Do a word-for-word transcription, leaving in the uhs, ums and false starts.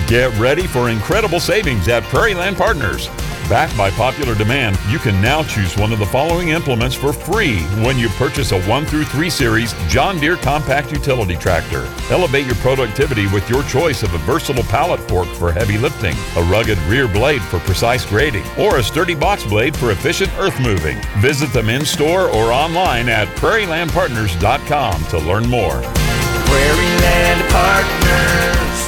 Get ready for incredible savings at Prairie Land Partners. Backed by popular demand, you can now choose one of the following implements for free when you purchase a one through three series John Deere compact utility tractor. Elevate your productivity with your choice of a versatile pallet fork for heavy lifting, a rugged rear blade for precise grading, or a sturdy box blade for efficient earth moving. Visit them in store or online at prairie land partners dot com to learn more. Prairie Land Partners.